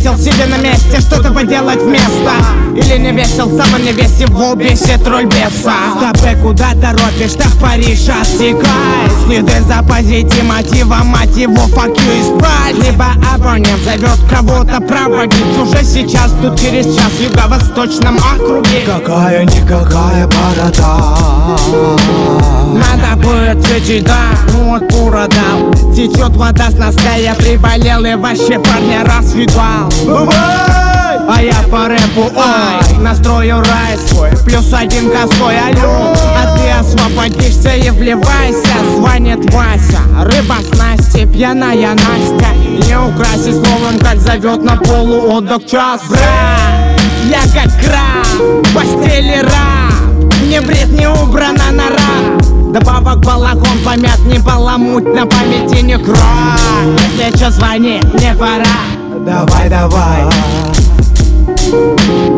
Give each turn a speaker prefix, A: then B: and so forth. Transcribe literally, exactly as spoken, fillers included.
A: весел, себе на месте что-то поделать вместо. Или не весел, сам не весел, в бесит роль беса. Стопы куда торопишь, так Париж отсекай. Следуй за позицией мотива, мать его, fuck you и спрайт. Либо абонент зовет кого-то проводить. Уже сейчас, тут через час в юго-восточном округе.
B: Какая-никакая борода.
A: Надо будет светить, да, ну вот пура дал. Течет вода с носка, я приболел и вообще парня расцветал. А я по рэпу, ой, настрою рай свой. Плюс один косой, алло. А ты освободишься и вливайся. Звонит Вася, рыба с Настей, пьяная Настя. Не украси словом, как зовет на полуотдых час. Бра, я как краб, в постели раб. Не бред, не убрана нора. Добавок балахон помят, не баламуть, на памяти не кровь. Если чё, звони, не пора.
B: Давай, давай.